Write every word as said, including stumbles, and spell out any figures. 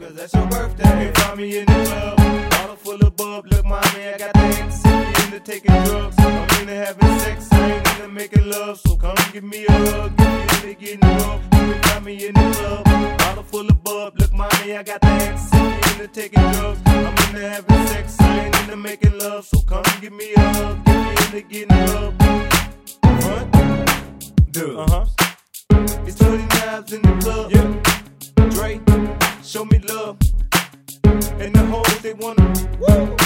cause that's your birthday. You can find me in the club, bottle full of bub. Look, mommy, I got the ecstasy, into taking drugs. I'm into having sex, I ain't into making love. So come give me a hug, give me into getting rough. You can find me in the club, bottle full of bub. Look, mommy, I got the ecstasy, into taking drugs. I'm into having sex, I ain't into making love. So come give me a hug, give me into getting rough. Front, dude. Uh-huh. It's twenty knives in the club. Yeah. Dre, show me love. And the hoes, they wanna woo.